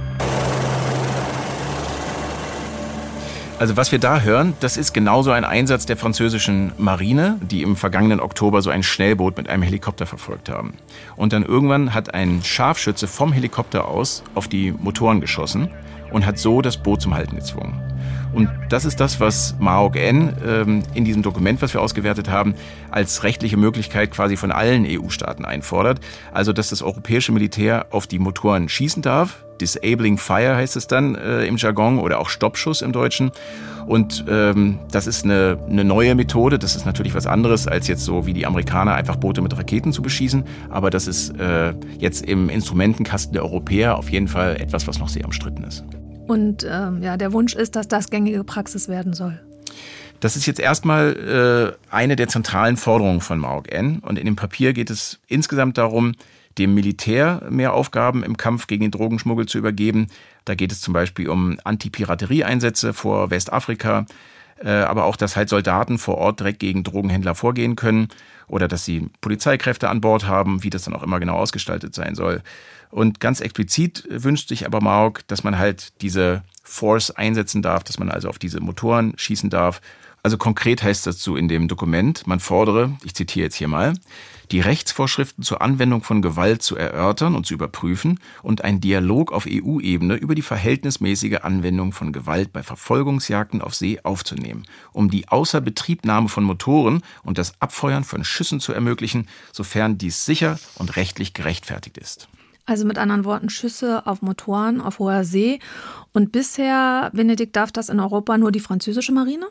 S10: Also was wir da hören, das ist genauso ein Einsatz der französischen Marine, die im vergangenen Oktober so ein Schnellboot mit einem Helikopter verfolgt haben. Und dann irgendwann hat ein Scharfschütze vom Helikopter aus auf die Motoren geschossen und hat so das Boot zum Halten gezwungen. Und das ist das, was MAOC-N in diesem Dokument, was wir ausgewertet haben, als rechtliche Möglichkeit quasi von allen EU-Staaten einfordert. Also, dass das europäische Militär auf die Motoren schießen darf. Disabling Fire heißt es dann im Jargon oder auch Stoppschuss im Deutschen. Und das ist eine neue Methode. Das ist natürlich was anderes, als jetzt so wie die Amerikaner einfach Boote mit Raketen zu beschießen. Aber das ist jetzt im Instrumentenkasten der Europäer auf jeden Fall etwas, was noch sehr umstritten ist.
S9: Und der Wunsch ist, dass das gängige Praxis werden soll.
S10: Das ist jetzt erstmal eine der zentralen Forderungen von MAOC-N. Und in dem Papier geht es insgesamt darum, dem Militär mehr Aufgaben im Kampf gegen den Drogenschmuggel zu übergeben. Da geht es zum Beispiel um Anti-Piraterie-Einsätze vor Westafrika, aber auch, dass halt Soldaten vor Ort direkt gegen Drogenhändler vorgehen können oder dass sie Polizeikräfte an Bord haben, wie das dann auch immer genau ausgestaltet sein soll. Und ganz explizit wünscht sich aber MAOC, dass man halt diese Force einsetzen darf, dass man also auf diese Motoren schießen darf. Also konkret heißt das so in dem Dokument, man fordere, ich zitiere jetzt hier mal, die Rechtsvorschriften zur Anwendung von Gewalt zu erörtern und zu überprüfen und einen Dialog auf EU-Ebene über die verhältnismäßige Anwendung von Gewalt bei Verfolgungsjagden auf See aufzunehmen, um die Außerbetriebnahme von Motoren und das Abfeuern von Schüssen zu ermöglichen, sofern dies sicher und rechtlich gerechtfertigt ist.
S9: Also mit anderen Worten, Schüsse auf Motoren auf hoher See. Und bisher, Benedikt, darf das in Europa nur die französische Marine?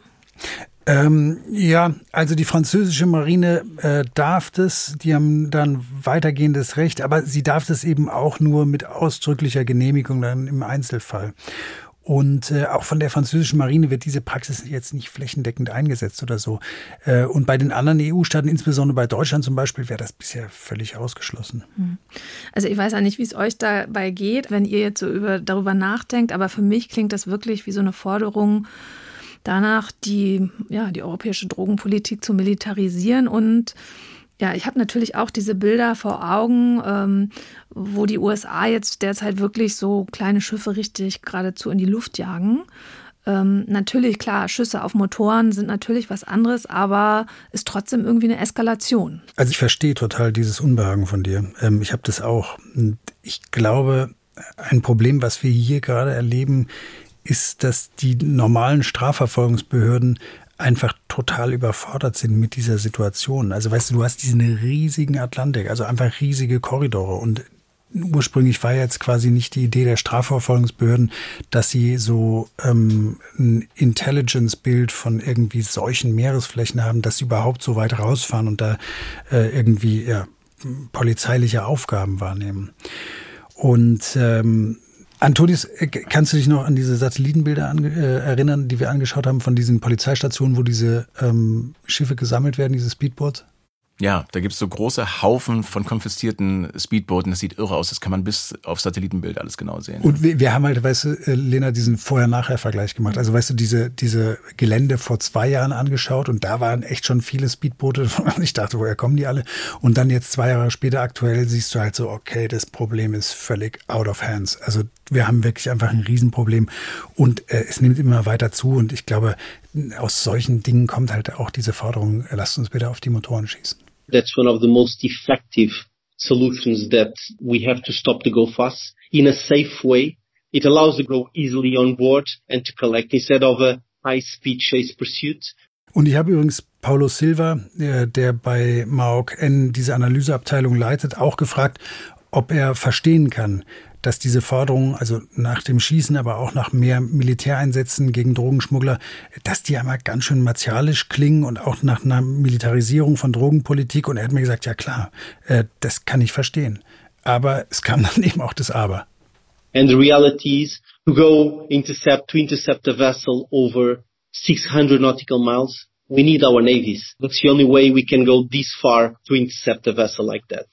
S2: Ja, also die französische Marine darf das, die haben dann weitergehendes Recht, aber sie darf das eben auch nur mit ausdrücklicher Genehmigung dann im Einzelfall. Und auch von der französischen Marine wird diese Praxis jetzt nicht flächendeckend eingesetzt oder so. Und bei den anderen EU-Staaten, insbesondere bei Deutschland zum Beispiel, wäre das bisher völlig ausgeschlossen.
S9: Also ich weiß ja nicht, wie es euch dabei geht, wenn ihr jetzt so darüber nachdenkt, aber für mich klingt das wirklich wie so eine Forderung danach, die europäische Drogenpolitik zu militarisieren. Und ja, ich habe natürlich auch diese Bilder vor Augen, wo die USA jetzt derzeit wirklich so kleine Schiffe richtig geradezu in die Luft jagen. Natürlich, klar, Schüsse auf Motoren sind natürlich was anderes, aber ist trotzdem irgendwie eine Eskalation.
S2: Also ich verstehe total dieses Unbehagen von dir. Ich habe das auch. Und ich glaube, ein Problem, was wir hier gerade erleben, ist, dass die normalen Strafverfolgungsbehörden einfach total überfordert sind mit dieser Situation. Also weißt du hast diesen riesigen Atlantik, also einfach riesige Korridore und ursprünglich war jetzt quasi nicht die Idee der Strafverfolgungsbehörden, dass sie so ein Intelligence-Bild von irgendwie solchen Meeresflächen haben, dass sie überhaupt so weit rausfahren und da irgendwie polizeiliche Aufgaben wahrnehmen. Und Antonis, kannst du dich noch an diese Satellitenbilder erinnern, die wir angeschaut haben von diesen Polizeistationen, wo diese Schiffe gesammelt werden, diese Speedboats?
S10: Ja, da gibt's so große Haufen von konfiszierten Speedbooten. Das sieht irre aus. Das kann man bis auf Satellitenbild alles genau sehen.
S2: Und wir haben halt, weißt du, Lena, diesen Vorher-Nachher-Vergleich gemacht. Also weißt du, diese Gelände vor 2 Jahren angeschaut und da waren echt schon viele Speedboote. Ich dachte, woher kommen die alle? Und dann jetzt 2 Jahre später aktuell siehst du halt so, okay, das Problem ist völlig out of hands. Also wir haben wirklich einfach ein Riesenproblem und es nimmt immer weiter zu und ich glaube, aus solchen Dingen kommt halt auch diese Forderung, lasst uns bitte auf die Motoren schießen.
S13: That's one of the most effective solutions that we have to stop to go fast in a safe way. It allows to go easily on board and to collect instead of a high-speed chase pursuit.
S2: Und ich habe übrigens Paulo Silva, der bei MAOC N diese Analyseabteilung leitet, auch gefragt, ob er verstehen kann, dass diese Forderungen, also nach dem Schießen, aber auch nach mehr Militäreinsätzen gegen Drogenschmuggler, dass die einmal ganz schön martialisch klingen und auch nach einer Militarisierung von Drogenpolitik. Und er hat mir gesagt, ja klar, das kann ich verstehen. Aber es kam dann eben auch das Aber.
S13: And the reality is to intercept a vessel over 600 nautical miles. We need our navies. That's the only way we can go this far to intercept a vessel like that.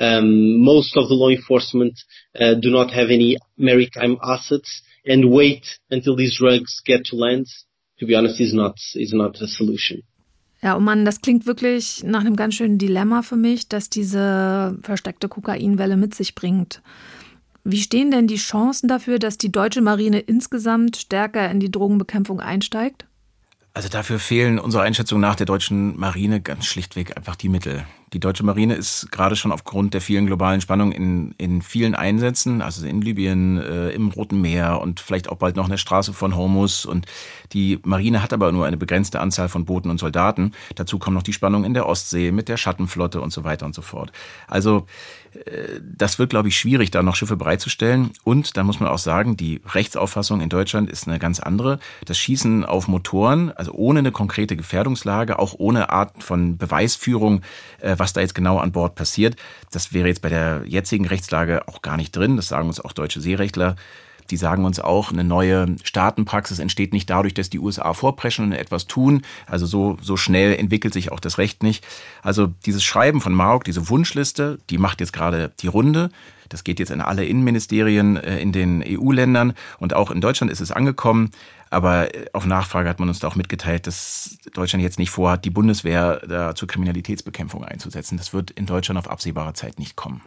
S13: Most of the law enforcement do not have any maritime assets, and wait until these drugs get to land, to be honest, is not a solution.
S9: Ja, oh Mann, das klingt wirklich nach einem ganz schönen Dilemma für mich, dass diese versteckte Kokainwelle mit sich bringt. Wie stehen denn die Chancen dafür, dass die deutsche Marine insgesamt stärker in die Drogenbekämpfung einsteigt?
S10: Also dafür fehlen unserer Einschätzung nach der deutschen Marine ganz schlichtweg einfach die Mittel. Die deutsche Marine ist gerade schon aufgrund der vielen globalen Spannungen in vielen Einsätzen, also in Libyen, im Roten Meer und vielleicht auch bald noch an der Straße von Hormuz. Und die Marine hat aber nur eine begrenzte Anzahl von Booten und Soldaten. Dazu kommen noch die Spannungen in der Ostsee mit der Schattenflotte und so weiter und so fort. Also das wird, glaube ich, schwierig, da noch Schiffe bereitzustellen. Und dann muss man auch sagen, die Rechtsauffassung in Deutschland ist eine ganz andere. Das Schießen auf Motoren, also ohne eine konkrete Gefährdungslage, auch ohne Art von Beweisführung, was da jetzt genau an Bord passiert, das wäre jetzt bei der jetzigen Rechtslage auch gar nicht drin. Das sagen uns auch deutsche Seerechtler. Die sagen uns auch, eine neue Staatenpraxis entsteht nicht dadurch, dass die USA vorpreschen und etwas tun. Also so schnell entwickelt sich auch das Recht nicht. Also dieses Schreiben von MAOC, diese Wunschliste, die macht jetzt gerade die Runde. Das geht jetzt in alle Innenministerien in den EU-Ländern und auch in Deutschland ist es angekommen. Aber auf Nachfrage hat man uns da auch mitgeteilt, dass Deutschland jetzt nicht vorhat, die Bundeswehr da zur Kriminalitätsbekämpfung einzusetzen. Das wird in Deutschland auf absehbare Zeit nicht kommen.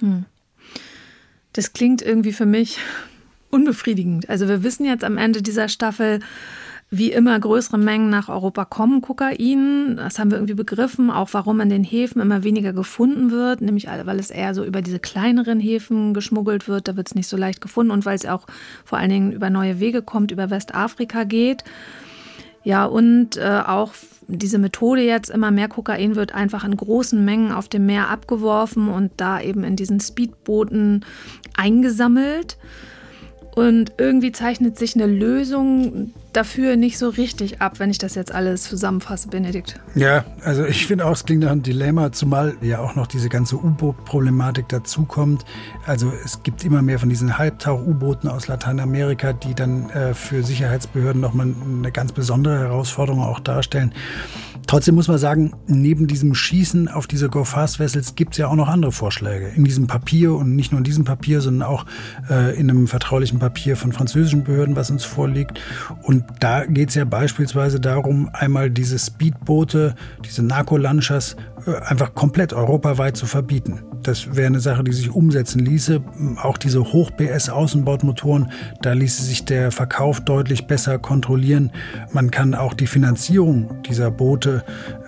S9: Das klingt irgendwie für mich unbefriedigend. Also wir wissen jetzt am Ende dieser Staffel, wie immer größere Mengen nach Europa kommen, Kokain. Das haben wir irgendwie begriffen, auch warum in den Häfen immer weniger gefunden wird, nämlich weil es eher so über diese kleineren Häfen geschmuggelt wird, da wird es nicht so leicht gefunden und weil es auch vor allen Dingen über neue Wege kommt, über Westafrika geht. Ja, und auch diese Methode jetzt, immer mehr Kokain wird einfach in großen Mengen auf dem Meer abgeworfen und da eben in diesen Speedbooten eingesammelt. Und irgendwie zeichnet sich eine Lösung dafür nicht so richtig ab, wenn ich das jetzt alles zusammenfasse, Benedikt.
S2: Ja, also ich finde auch, es klingt nach einem Dilemma, zumal ja auch noch diese ganze U-Boot-Problematik dazukommt. Also es gibt immer mehr von diesen Halbtauch-U-Booten aus Lateinamerika, die dann für Sicherheitsbehörden nochmal eine ganz besondere Herausforderung auch darstellen. Trotzdem muss man sagen, neben diesem Schießen auf diese Go-Fast-Vessels gibt es ja auch noch andere Vorschläge. In diesem Papier und nicht nur in diesem Papier, sondern auch in einem vertraulichen Papier von französischen Behörden, was uns vorliegt. Und da geht es ja beispielsweise darum, einmal diese Speedboote, diese Narco-Lanchas einfach komplett europaweit zu verbieten. Das wäre eine Sache, die sich umsetzen ließe. Auch diese Hoch-PS-Außenbordmotoren, da ließe sich der Verkauf deutlich besser kontrollieren. Man kann auch die Finanzierung dieser Boote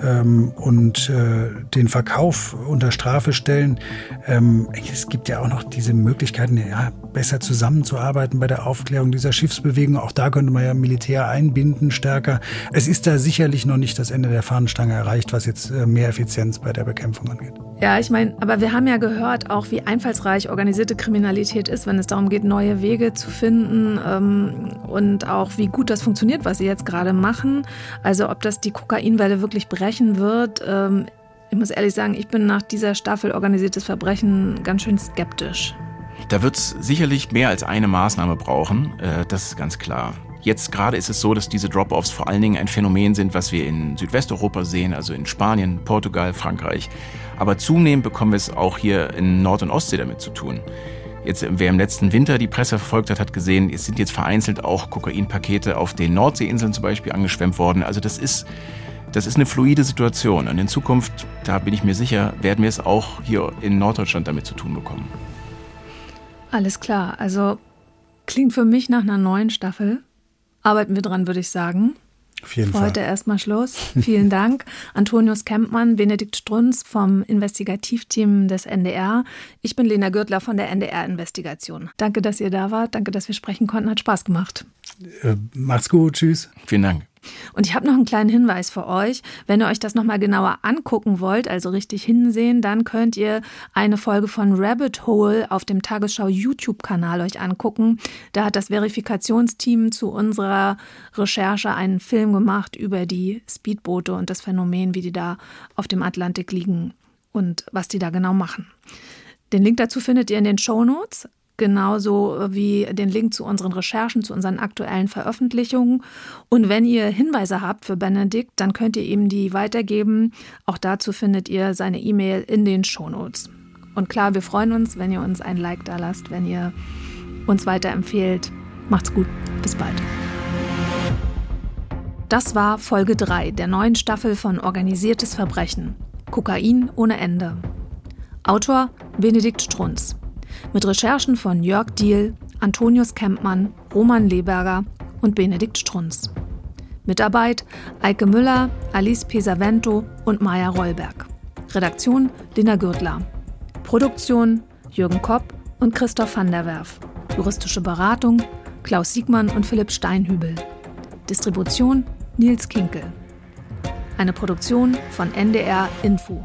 S2: und den Verkauf unter Strafe stellen. Es gibt ja auch noch diese Möglichkeiten, ja, besser zusammenzuarbeiten bei der Aufklärung dieser Schiffsbewegung. Auch da könnte man ja Militär einbinden stärker. Es ist da sicherlich noch nicht das Ende der Fahnenstange erreicht, was jetzt mehr Effizienz bei der Bekämpfung angeht.
S9: Ja, ich meine, aber wir haben ja gehört, auch wie einfallsreich organisierte Kriminalität ist, wenn es darum geht, neue Wege zu finden und auch wie gut das funktioniert, was sie jetzt gerade machen. Also ob das die Kokainwelle wirklich brechen wird. Ich muss ehrlich sagen, ich bin nach dieser Staffel organisiertes Verbrechen ganz schön skeptisch.
S10: Da wird es sicherlich mehr als eine Maßnahme brauchen, das ist ganz klar. Jetzt gerade ist es so, dass diese Drop-Offs vor allen Dingen ein Phänomen sind, was wir in Südwesteuropa sehen, also in Spanien, Portugal, Frankreich. Aber zunehmend bekommen wir es auch hier in Nord- und Ostsee damit zu tun. Jetzt, wer im letzten Winter die Presse verfolgt hat, hat gesehen, es sind jetzt vereinzelt auch Kokainpakete auf den Nordseeinseln zum Beispiel angeschwemmt worden. Also das ist eine fluide Situation. Und in Zukunft, da bin ich mir sicher, werden wir es auch hier in Norddeutschland damit zu tun bekommen.
S9: Alles klar, also klingt für mich nach einer neuen Staffel. Arbeiten wir dran, würde ich sagen.
S2: Auf jeden Fall.
S9: Für heute erstmal Schluss. Vielen Dank. Antonius Kempmann, Benedikt Strunz vom Investigativteam des NDR. Ich bin Lena Gürtler von der NDR-Investigation. Danke, dass ihr da wart. Danke, dass wir sprechen konnten. Hat Spaß gemacht.
S2: Macht's gut. Tschüss.
S10: Vielen Dank.
S9: Und ich habe noch einen kleinen Hinweis für euch. Wenn ihr euch das nochmal genauer angucken wollt, also richtig hinsehen, dann könnt ihr eine Folge von Rabbit Hole auf dem Tagesschau YouTube-Kanal euch angucken. Da hat das Verifikationsteam zu unserer Recherche einen Film gemacht über die Speedboote und das Phänomen, wie die da auf dem Atlantik liegen und was die da genau machen. Den Link dazu findet ihr in den Shownotes. Genauso wie den Link zu unseren Recherchen, zu unseren aktuellen Veröffentlichungen. Und wenn ihr Hinweise habt für Benedikt, dann könnt ihr ihm die weitergeben. Auch dazu findet ihr seine E-Mail in den Shownotes. Und klar, wir freuen uns, wenn ihr uns ein Like da lasst, wenn ihr uns weiterempfehlt. Macht's gut, bis bald. Das war Folge 3 der neuen Staffel von Organisiertes Verbrechen. Kokain ohne Ende. Autor Benedikt Strunz. Mit Recherchen von Jörg Diehl, Antonius Kempmann, Roman Leberger und Benedikt Strunz. Mitarbeit Eike Müller, Alice Pesavento und Maja Rollberg. Redaktion Lena Gürtler. Produktion Jürgen Kopp und Christoph van der Werf. Juristische Beratung Klaus Siegmann und Philipp Steinhübel. Distribution Nils Kinkel. Eine Produktion von NDR Info.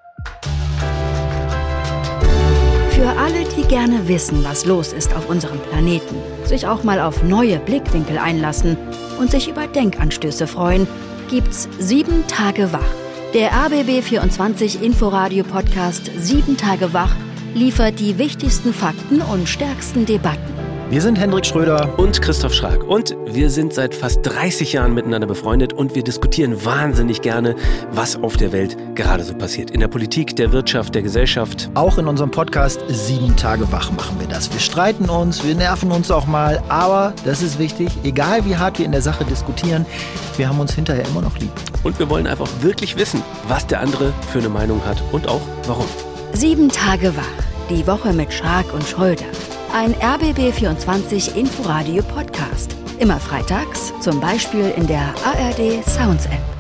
S15: Für alle, die gerne wissen, was los ist auf unserem Planeten, sich auch mal auf neue Blickwinkel einlassen und sich über Denkanstöße freuen, gibt's 7 Tage wach. Der RBB24 Inforadio-Podcast 7 Tage wach liefert die wichtigsten Fakten und stärksten Debatten.
S16: Wir sind Hendrik Schröder und Christoph Schrag und wir sind seit fast 30 Jahren miteinander befreundet und wir diskutieren wahnsinnig gerne, was auf der Welt gerade so passiert. In der Politik, der Wirtschaft, der Gesellschaft.
S17: Auch in unserem Podcast 7 Tage wach machen wir das. Wir streiten uns, wir nerven uns auch mal, aber das ist wichtig, egal wie hart wir in der Sache diskutieren, wir haben uns hinterher immer noch lieb.
S16: Und wir wollen einfach wirklich wissen, was der andere für eine Meinung hat und auch warum.
S15: 7 Tage wach, die Woche mit Schrag und Schröder. Ein RBB24 Inforadio Podcast. Immer freitags, zum Beispiel in der ARD Sounds App.